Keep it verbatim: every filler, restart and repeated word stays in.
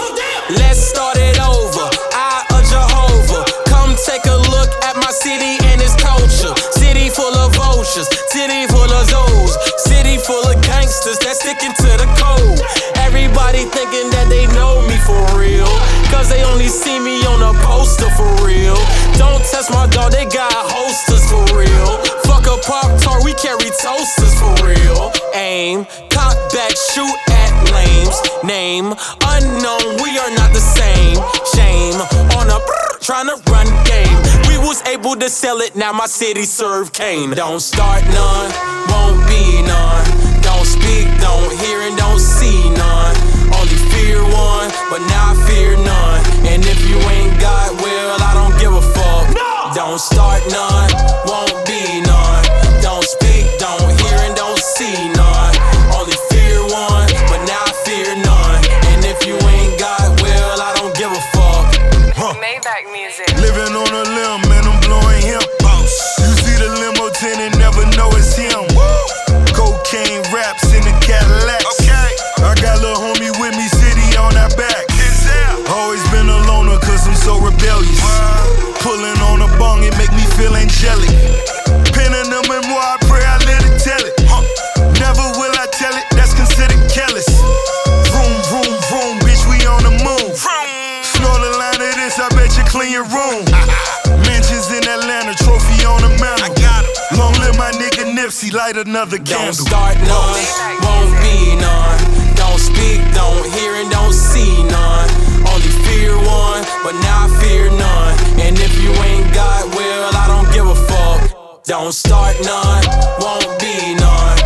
Let's start it over. Eye of Jehovah. Come take a look at my city and its culture. City full of vultures, city full of zoos, city full of gangsters that sticking to the code. Everybody thinking that they know me for real, cause they only see me on a poster for real. Don't test my dog, they got holsters for real. Fuck a Pop-Tart, we carry toasters for real. Aim, cock back, shoot at lames. Name, unknown, we are not the same. Shame, on a brr, tryna run game. We was able to sell it, now my city serve cane. Don't start none, won't be none. Don't speak, don't hear, and don't see none. Only fear one, but now I fear none. And if you ain't got will, I don't give a fuck. Don't start none, won't be none. Don't speak, don't hear, and don't see none. Only fear one, but now I fear none. And if you ain't got will, I don't give a fuck. Huh. Maybach music. Living on a limb and I'm blowing him. You see the limo tenant, never know it's him. Cocaine raps in the Cadillacs. Okay. I got lil' homie with me, city on our back. Always been a loner cause I'm so rebellious. Pulling on a bong, it make me feel angelic. Penning the memoir, I pray I let it tell it. Never will I tell it, that's considered careless. Vroom, vroom, vroom, bitch, we on the move. Snort a line of this, I bet you clean your room. Mansions in Atlanta, trophy on the mantle. Long live my nigga Nipsey, light another candle. Don't start none, won't be none. Don't speak, don't hear, and don't see none. Only fear one, but now I fear none. And if you ain't got will, I don't give a fuck. Don't start none, won't be none.